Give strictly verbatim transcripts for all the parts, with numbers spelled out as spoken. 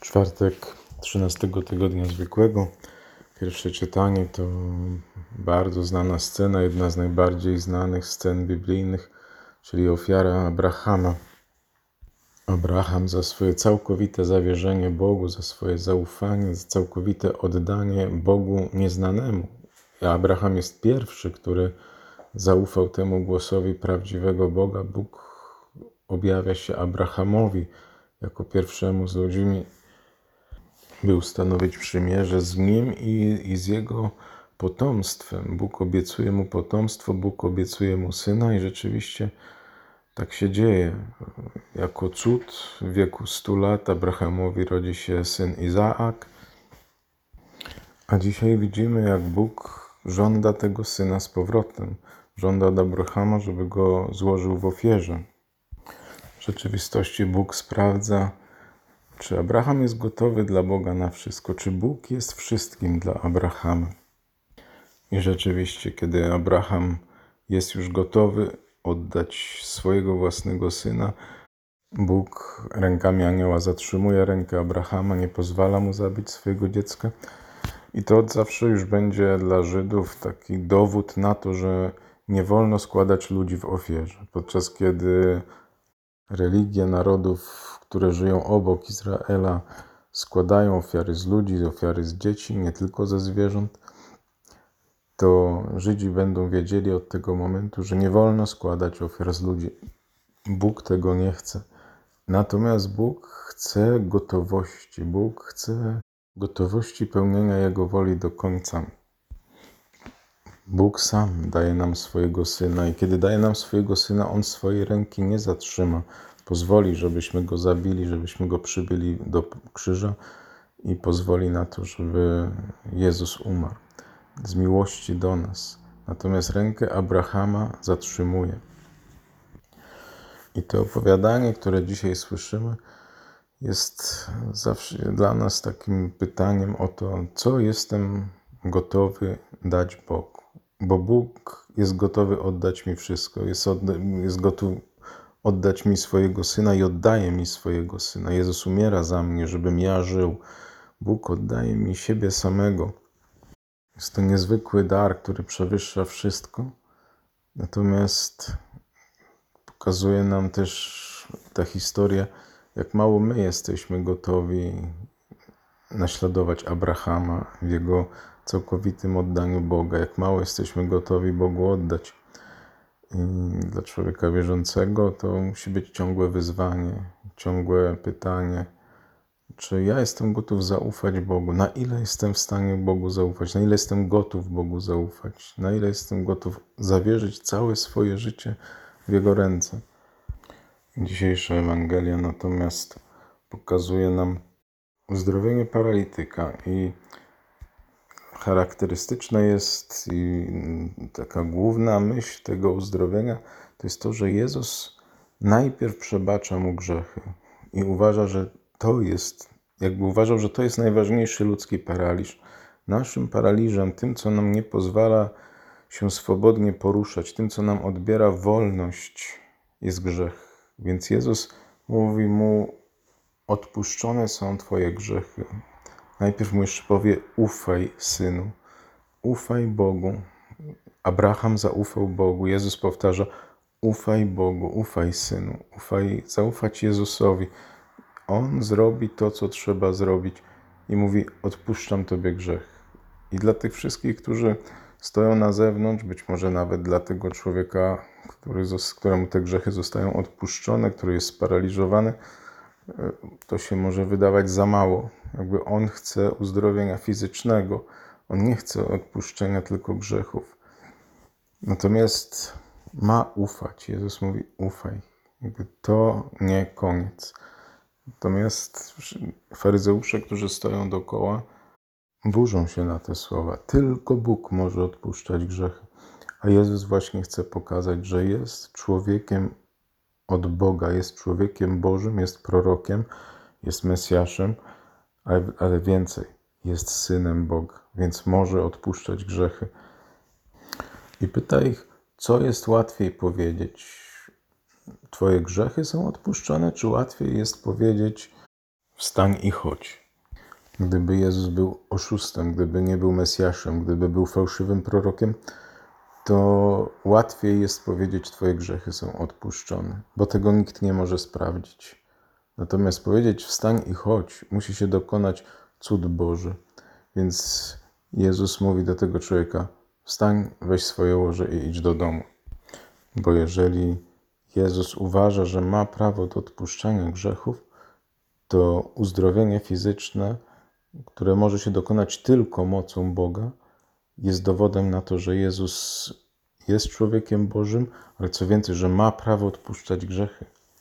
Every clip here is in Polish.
Czwartek trzynastego tygodnia zwykłego. Pierwsze czytanie to bardzo znana scena, jedna z najbardziej znanych scen biblijnych, czyli ofiara Abrahama. Abraham za swoje całkowite zawierzenie Bogu, za swoje zaufanie, za całkowite oddanie Bogu nieznanemu. Abraham jest pierwszy, który zaufał temu głosowi prawdziwego Boga. Bóg objawia się Abrahamowi jako pierwszemu z ludźmi, by ustanowić przymierze z nim i, i z jego potomstwem. Bóg obiecuje mu potomstwo, Bóg obiecuje mu syna i rzeczywiście tak się dzieje. Jako cud w wieku stu lat Abrahamowi rodzi się syn Izaak, a dzisiaj widzimy, jak Bóg żąda tego syna z powrotem. Żąda od Abrahama, żeby go złożył w ofierze. W rzeczywistości Bóg sprawdza, czy Abraham jest gotowy dla Boga na wszystko, czy Bóg jest wszystkim dla Abrahama. I rzeczywiście, kiedy Abraham jest już gotowy oddać swojego własnego syna, Bóg rękami anioła zatrzymuje rękę Abrahama, nie pozwala mu zabić swojego dziecka. I to od zawsze już będzie dla Żydów taki dowód na to, że nie wolno składać ludzi w ofierze. Podczas kiedy religie narodów, które żyją obok Izraela, składają ofiary z ludzi, ofiary z dzieci, nie tylko ze zwierząt, to Żydzi będą wiedzieli od tego momentu, że nie wolno składać ofiar z ludzi. Bóg tego nie chce. Natomiast Bóg chce gotowości. Bóg chce gotowości pełnienia Jego woli do końca. Bóg sam daje nam swojego Syna i kiedy daje nam swojego Syna, On swojej ręki nie zatrzyma. Pozwoli, żebyśmy Go zabili, żebyśmy Go przybyli do krzyża i pozwoli na to, żeby Jezus umarł z miłości do nas. Natomiast rękę Abrahama zatrzymuje. I to opowiadanie, które dzisiaj słyszymy, jest zawsze dla nas takim pytaniem o to, co jestem gotowy dać Bogu. Bo Bóg jest gotowy oddać mi wszystko, jest, odda- jest gotów oddać mi swojego Syna i oddaje mi swojego Syna. Jezus umiera za mnie, żebym ja żył. Bóg oddaje mi siebie samego. Jest to niezwykły dar, który przewyższa wszystko. Natomiast pokazuje nam też ta historia, jak mało my jesteśmy gotowi naśladować Abrahama w jego całkowitym oddaniu Boga, jak mało jesteśmy gotowi Bogu oddać. I dla człowieka wierzącego to musi być ciągłe wyzwanie, ciągłe pytanie, czy ja jestem gotów zaufać Bogu, na ile jestem w stanie Bogu zaufać, na ile jestem gotów Bogu zaufać, na ile jestem gotów zawierzyć całe swoje życie w Jego ręce. Dzisiejsza Ewangelia natomiast pokazuje nam uzdrowienie paralityka i charakterystyczna jest i taka główna myśl tego uzdrowienia to jest to, że Jezus najpierw przebacza mu grzechy i uważa, że to jest, jakby uważał, że to jest najważniejszy ludzki paraliż. Naszym paraliżem, tym, co nam nie pozwala się swobodnie poruszać, tym, co nam odbiera wolność, jest grzech. Więc Jezus mówi mu, odpuszczone są Twoje grzechy. Najpierw mu jeszcze powie, ufaj, synu, ufaj Bogu. Abraham zaufał Bogu. Jezus powtarza, ufaj Bogu, ufaj, synu, ufaj, zaufać Jezusowi. On zrobi to, co trzeba zrobić i mówi, odpuszczam Tobie grzech. I dla tych wszystkich, którzy stoją na zewnątrz, być może nawet dla tego człowieka, który, któremu te grzechy zostają odpuszczone, który jest sparaliżowany, to się może wydawać za mało. Jakby on chce uzdrowienia fizycznego. On nie chce odpuszczenia tylko grzechów. Natomiast ma ufać. Jezus mówi, ufaj. Jakby to nie koniec. Natomiast faryzeusze, którzy stoją dookoła, burzą się na te słowa. Tylko Bóg może odpuszczać grzechy. A Jezus właśnie chce pokazać, że jest człowiekiem od Boga, jest człowiekiem Bożym, jest prorokiem, jest Mesjaszem, ale, ale więcej, jest Synem Boga, więc może odpuszczać grzechy. I pyta ich, co jest łatwiej powiedzieć? Twoje grzechy są odpuszczone, czy łatwiej jest powiedzieć, wstań i chodź. Gdyby Jezus był oszustem, gdyby nie był Mesjaszem, gdyby był fałszywym prorokiem, to łatwiej jest powiedzieć, twoje grzechy są odpuszczone, bo tego nikt nie może sprawdzić. Natomiast powiedzieć, wstań i chodź, musi się dokonać cud Boży. Więc Jezus mówi do tego człowieka, wstań, weź swoje łoże i idź do domu. Bo jeżeli Jezus uważa, że ma prawo do odpuszczania grzechów, to uzdrowienie fizyczne, które może się dokonać tylko mocą Boga, jest dowodem na to, że Jezus jest człowiekiem Bożym, ale co więcej, że ma prawo odpuszczać grzechy.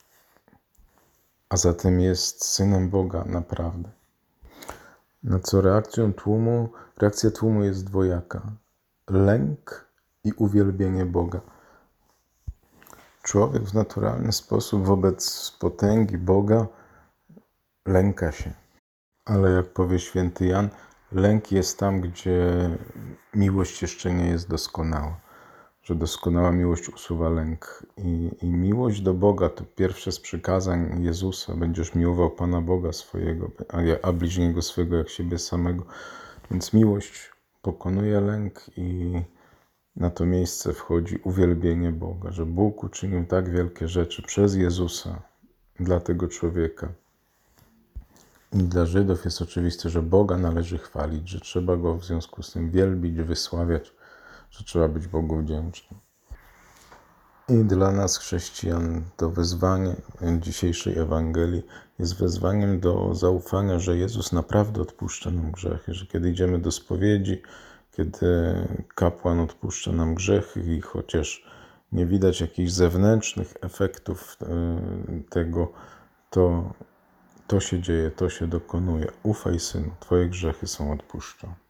A zatem jest Synem Boga naprawdę. Na co reakcją tłumu, reakcja tłumu jest dwojaka. Lęk i uwielbienie Boga. Człowiek w naturalny sposób wobec potęgi Boga lęka się. Ale jak powie święty Jan, lęk jest tam, gdzie miłość jeszcze nie jest doskonała. Że doskonała miłość usuwa lęk. I, i miłość do Boga to pierwsze z przykazań Jezusa. Będziesz miłował Pana Boga swojego, a, a bliźniego swego jak siebie samego. Więc miłość pokonuje lęk i na to miejsce wchodzi uwielbienie Boga. Że Bóg uczynił tak wielkie rzeczy przez Jezusa dla tego człowieka. I dla Żydów jest oczywiste, że Boga należy chwalić, że trzeba Go w związku z tym wielbić, wysławiać, że trzeba być Bogu wdzięcznym. I dla nas, chrześcijan, to wezwanie dzisiejszej Ewangelii jest wezwaniem do zaufania, że Jezus naprawdę odpuszcza nam grzechy, że kiedy idziemy do spowiedzi, kiedy kapłan odpuszcza nam grzechy i chociaż nie widać jakichś zewnętrznych efektów tego, to To się dzieje, to się dokonuje. Ufaj, Synu, twoje grzechy są odpuszczone.